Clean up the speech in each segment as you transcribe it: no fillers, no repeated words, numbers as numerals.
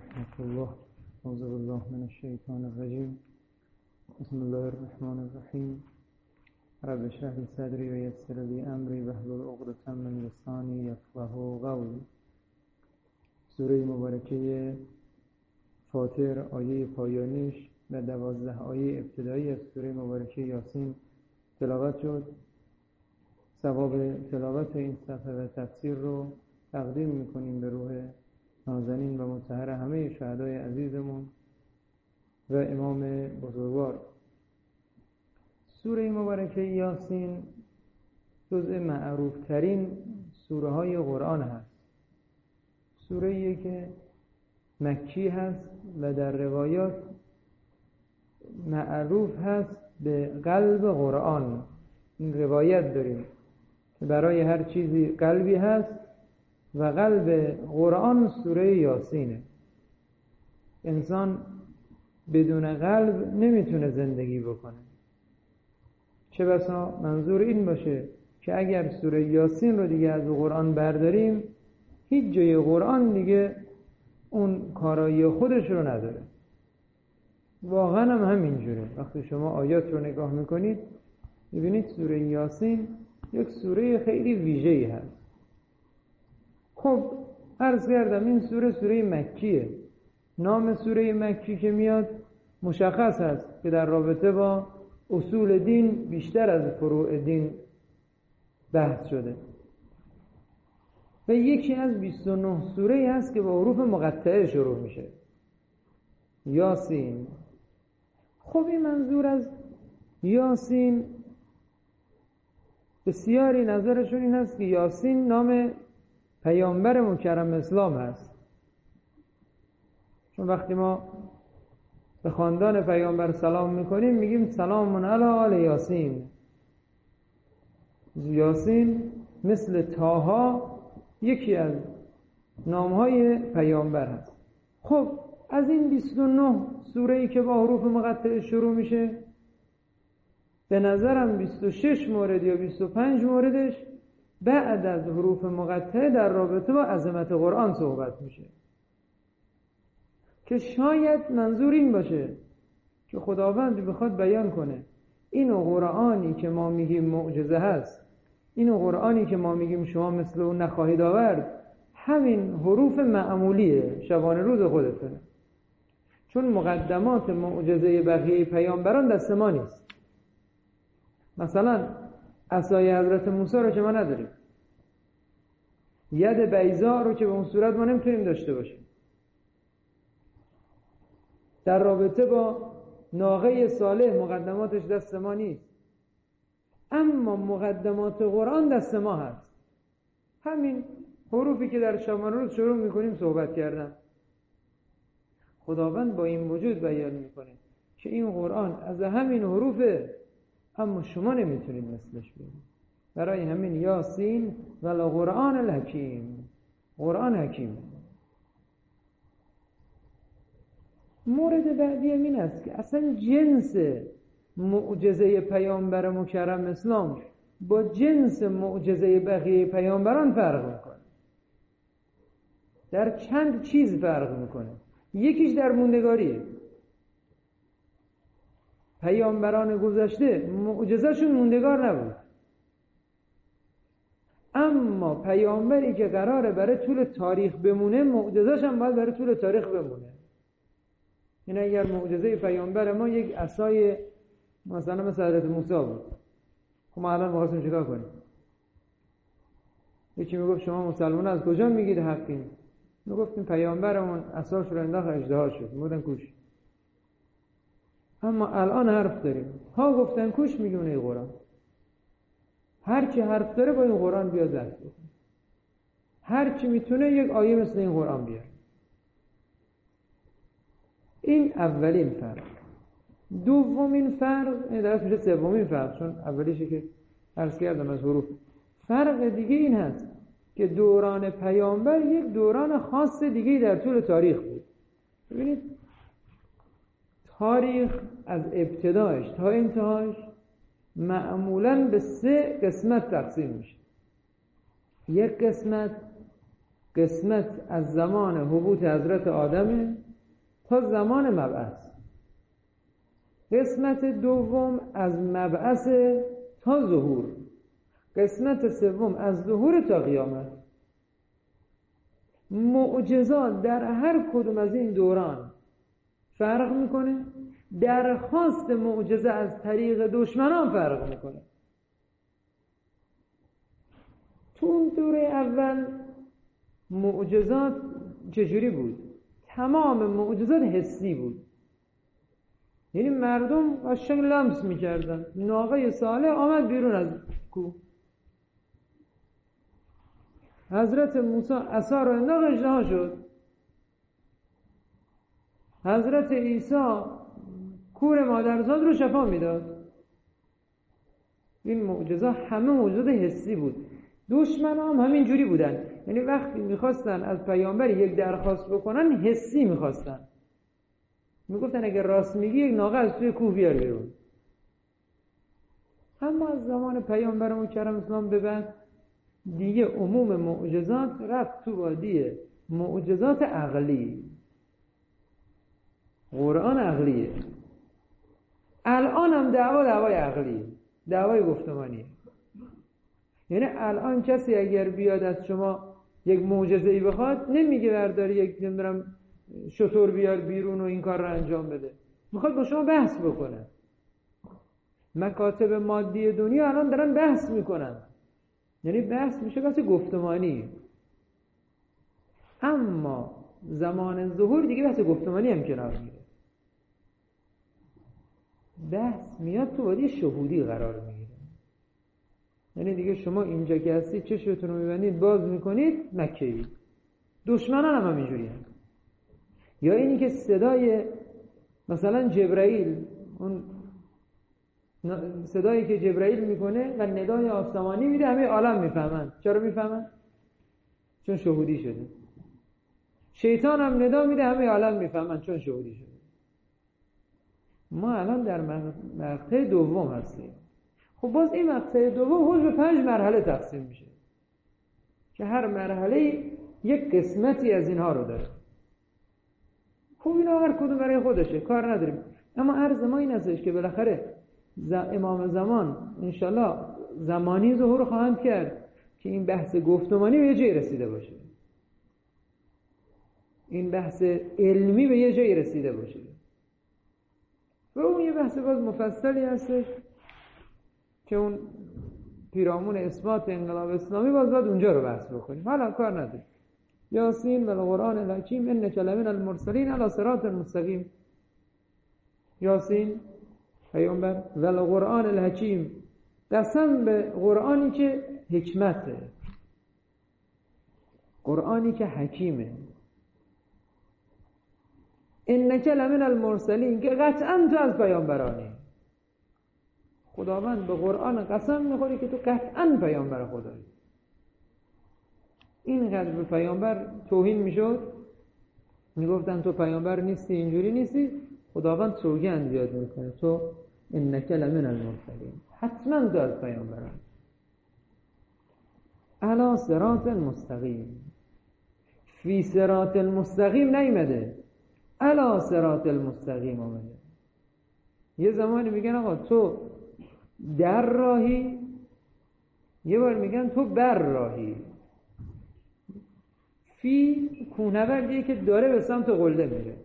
ورحمة الله. أعوذ بالله من الشیطان الرجیم. بسم الله الرحمن الرحیم. رب اشرح لي صدري ويسر لي أمري واحلل عقدة من لساني يفقهوا قولي. سوره مبارکه فاطر آیه پایانیش و 12 آیه ابتدایی از سوره مبارکه یاسین تلاوت شد. ثواب تلاوت این صفحه و تفسیر رو تقدیم میکنیم به روح نازنین و مطهر همه شهدای عزیزمون و امام بزرگوار. سوره مبارکه یاسین جزء معروف ترین سوره های قرآن هست. سوره‌ای که مکی هست و در روایات معروف هست به قلب قرآن. این روایت داریم که برای هر چیزی قلبی هست و قلب قرآن سوره یاسینه. انسان بدون قلب نمیتونه زندگی بکنه. چه بسا منظور این باشه که اگر سوره یاسین رو دیگه از قرآن برداریم هیچ جای قرآن دیگه اون کارایی خودش رو نداره. واقعا هم همینجوره. وقتی شما آیات رو نگاه میکنید میبینید سوره یاسین یک سوره خیلی ویژه‌ای هست. خب عرض کردم این سوره مکیه. نام سوره مکی که میاد مشخص هست که در رابطه با اصول دین بیشتر از فروع دین بحث شده و یکی از 29 سوره هست که با حروف مقطعه شروع میشه. یاسین. خب این منظور از یاسین بسیاری نظرشون این هست که یاسین نام پیامبر مکرم اسلام هست، چون وقتی ما به خاندان پیامبر سلام میکنیم میگیم سلام علی آل یاسین. یاسین مثل طاها یکی از نامهای پیامبر هست. خب از این 29 سوره‌ای که با حروف مقطعه شروع میشه به نظرم 26 مورد یا 25 موردش بعد از حروف مقطعه در رابطه با عظمت قرآن صحبت میشه که شاید منظور این باشه که خداوند بخواد بیان کنه اینو قرآنی که ما میگیم معجزه هست، اینو قرآنی که ما میگیم شما مثل اون نخواهید آورد، همین حروف معمولیه، شبانه روز خودتونه. چون مقدمات معجزه بقیه پیامبران دست ما نیست. مثلا عصای حضرت موسی رو که ما نداریم، ید بیضا رو که به اون صورت ما نمیتونیم داشته باشیم، در رابطه با ناقه صالح مقدماتش دست ما نیست، اما مقدمات قرآن دست ما هست. همین حروفی که در شبانه روز شروع میکنیم صحبت کردن. خداوند با این وجود بیان میکنه که این قرآن از همین حروفه، اما شما نمیتونید مثلش بگید. برای همین یاسین و القرآن الحکیم، قرآن حکیم. مورد بعدی این است که اصلا جنس معجزه پیامبر مکرم اسلام با جنس معجزه بقیه پیامبران فرق میکنه. در چند چیز فرق میکنه. یکیش در موندگاریه. پیامبران گذشته معجزه‌شون موندگار نبود، اما پیامبری که قراره برای طول تاریخ بمونه معجزه‌ش هم باید برای طول تاریخ بمونه. این اگر معجزه پیامبر ما یک عصای مثلا مثل حضرت موسی بود، خب ما الان می‌خواستیم چیکار کنیم؟ یکی میگفت شما مسلمان از کجا میگید حقین؟ میگفتیم پیامبرمون عصاش رو انداخت اژدها شد، میگفتن کوش. اما الان حرف داریم، ها گفتن کوش، میگونه ای قرآن هر چی حرف داره با این قرآن بیاد درس بکن، هر چی میتونه یک آیه مثل این قرآن بیاره. این اولین فرق. دومین فرق درست میشه سومین فرق، چون اولیشه که عرض کردم از حروف. فرق دیگه این هست که دوران پیامبر یک دوران خاص دیگه در طول تاریخ بود. ببینید تاریخ از ابتدایش تا انتهاش معمولاً به 3 قسمت تقسیم میشه. یک قسمت قسمت از زمان هبوط حضرت آدم تا زمان مبعث. قسمت دوم از مبعث تا ظهور. قسمت سوم از ظهور تا قیامت. معجزات در هر کدوم از این دوران فرق میکنه. درخواست معجزه از طریق دشمنان فرق میکنه. تو اون دوره اول معجزات چجوری بود؟ تمام معجزات حسی بود. یعنی مردم قشنگ لمس میکردن. ناقه صالح آمد بیرون از کوه. حضرت موسی عصا رو انداخت اژدها شد. حضرت عیسی کور مادرزاد رو شفا میداد. این معجزه همه معجزات حسی بود. دشمن هم همین جوری بودن. یعنی وقتی میخواستن از پیامبر یک درخواست بکنن حسی میخواستن. میگفتن اگه راست میگی یک ناقه از توی کوه بیار بیرون. اما از زمان پیامبر مکرم اسلام به بعد دیگه عموم معجزات رفت تو وادی معجزات عقلی. قرآن عقلیه. الان هم دعوای عقلیه، دعوای گفتمانیه. یعنی الان کسی اگر بیاد از شما یک معجزه‌ای بخواد نمیگه برداری یک نمیدونم شطور بیار بیرون و این کار رو انجام بده. میخواد با شما بحث بکنه. مکاتب مادی دنیا الان دارن بحث میکنن. یعنی بحث میشه بحث گفتمانی. اما زمان ظهور دیگه بحث گفتمانی هم کنار میره. بحث میاد تو وادی شهودی قرار میگیره. یعنی دیگه شما اینجا که هستی چشمتون رو میبندید باز میکنید مکه‌ای. دشمنان هم همینجوری هست. یا اینی که صدای مثلا جبرائیل، اون صدایی که جبرائیل میکنه و ندای آسمانی میده همه عالم میفهمن. چرا میفهمن؟ چون شهودی شده. شیطان هم ندا میده همه عالم میفهمن چون شهودی شده. ما الان در مقطع دوم هستیم. خب باز این مقطع دوم حدود به 5 مرحله تقسیم میشه که هر مرحله یک قسمتی از اینها رو داره. خب اینا هر کدوم برای خودشه، کار نداریم. اما عرض ما این هستش که بالاخره امام زمان انشالله زمانی ظهور خواهند کرد که این بحث گفتمانی به یه جایی رسیده باشه، این بحث علمی به یه جایی رسیده باشه. و اون یه بحث باز مفصلی هستش که اون پیرامون اثبات انقلاب اسلامی باز اونجا رو بحث بکنیم. حالا کار نداریم. یاسین و القرآن الحکیم انک لمن المرسلین علی صراط مستقیم. یاسین پیامبر و القرآن الحکیم، قسم به قرآنی که حکمته، قرآنی که حکیمه. انک لمن المرسلین که قطعا تو از پیامبرانی. خداوند به قرآن قسم میخوری که تو قطعا پیامبر خدایی. اینقدر به پیامبر توهین میشد، میگفتن تو پیامبر نیستی، اینجوری نیستی. خداوند سوگند یاد میکنه تو انک لمن المرسلین، حتما تو از پیامبران. علی صراط مستقیم، فی صراط المستقیم نیمده، علی صراط المستقیم آمده. یه زمانی میگن آقا تو در راهی، یه بار میگن تو بر راهی. فی کوهنوردیه که داره به سمت قله میره.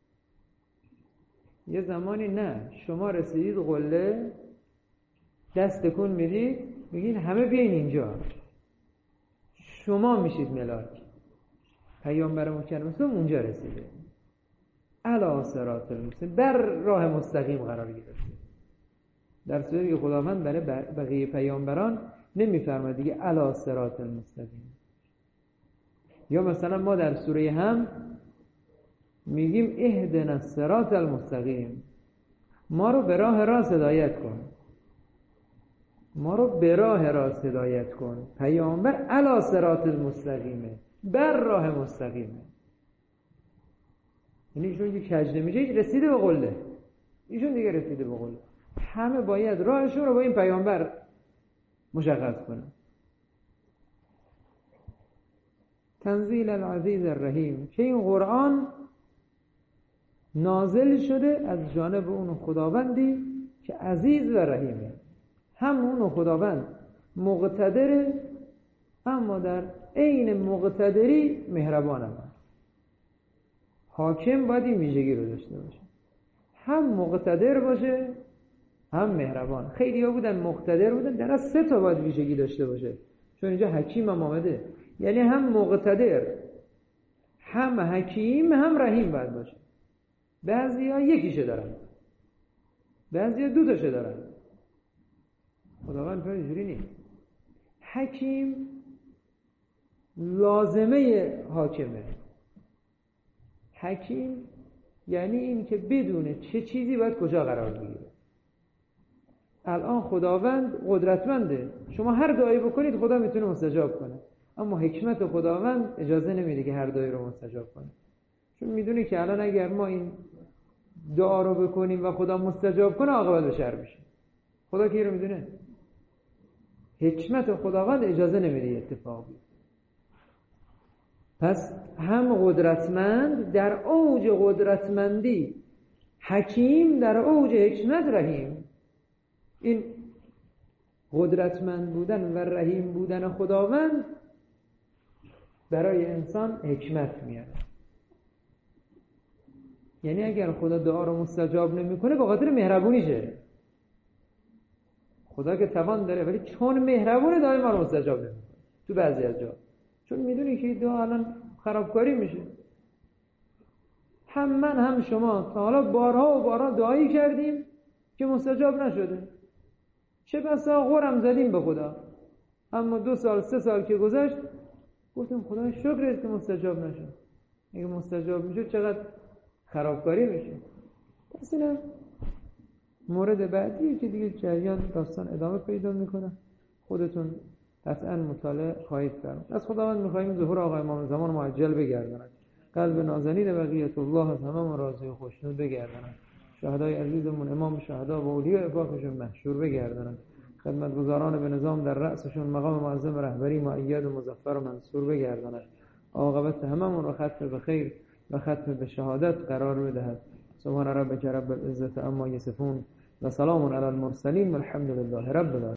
یه زمانی نه، شما رسیدید قله، دست تکون میدید، میگین همه بیاین اینجا، شما میشید ملاک. پیامبر مکرم اونجا رسیده، علی صراط المستقیم، بر راه مستقیم قرار گرفته. در صورتی که خداوند برای بقیه پیامبران نمیفرماید دیگه علی صراط المستقیم. یا مثلا ما در سوره هم میگیم اهدنا الصراط المستقیم، ما رو به راه راست هدایت کن، ما رو به راه راست هدایت کن. پیامبر علی صراط المستقیمه، بر راه مستقیمه. یعنی ایشون که کج نمیشه، رسیده به قله، ایشون دیگه رسیده به قله. همه باید راهشون رو با این پیامبر مشخص کنن. تنزیل العزیز الرحیم، که این قرآن نازل شده از جانب اون خداوندی که عزیز و رحیمه. هم اون خداوند مقتدره، اما در عین مقتدری مهربان هم هست. حاکم باید این ویژگی رو داشته باشه، هم مقتدر باشه هم مهربان. خیلی ها بودن مقتدر بودن، در از 3 تا باید ویژگی داشته باشه، چون اینجا حکیم هم آمده، یعنی هم مقتدر هم حکیم هم رحیم باید باشه. بعضی ها یکیشه دارن، بعضی ها 2 تاشه دارن. خداوند اینجوری نیست. حکیم لازمه حاکمه. حکیم یعنی این که بدونه چه چیزی باید کجا قرار بگیره. الان خداوند قدرتمنده، شما هر دعایی بکنید خدا میتونه مستجاب کنه، اما حکمت خداوند اجازه نمیده که هر دعایی رو مستجاب کنه، چون میدونه که الان اگر ما این دعا رو بکنیم و خدا مستجاب کنه عاقبت به شر میشه. خدا کی رو میدونه؟ حکمت خداوند اجازه نمیده اتفاق بیفته. پس هم قدرتمند در اوج قدرتمندی، حکیم در اوج حکمت، رحیم. این قدرتمند بودن و رحیم بودن خداوند برای انسان حکمت میاره. یعنی اگر خدا دعا رو مستجاب نمیکنه به خاطر مهربونیشه. خدا که توان داره ولی چون مهربونه دائما رو مستجاب نمیکنه تو بعضی از جا، چون میدونی که دعا الان خرابکاری میشه. هم من هم شما تا حالا بارها و بارها دعایی کردیم که مستجاب نشده، چه بسا غرم زدیم به خدا، اما 2 سال 3 سال که گذشت گفتیم خدا شکرت که مستجاب نشد. اگه مستجاب میشه چقدر خرابکاری میشه. پس اینم مورد بعدیه که دیگه جریان داستان ادامه پیدا میکنه، خودتون قطعا مطالعه خواهید کرد. از خداوند میخواییم ظهور آقا امام زمان معجل بگرداند، قلب نازنین بقیت الله از همه راضی و خوشنود بگرداند، شهدای عزیزمون امام شهدا و اولیاء پاکشون محشور بگرداند، خدمتگزاران به نظام در رأسشون مقام معظم رهبری مؤید و مظفر و منصور بگرداند، عاقبت هممون رو ختم به خیر و ختم به شهادت قرار بدهد. سبحان ربک رب العزة عما یصفون و سلام علی المرسلین والحمد لله رب العالمین.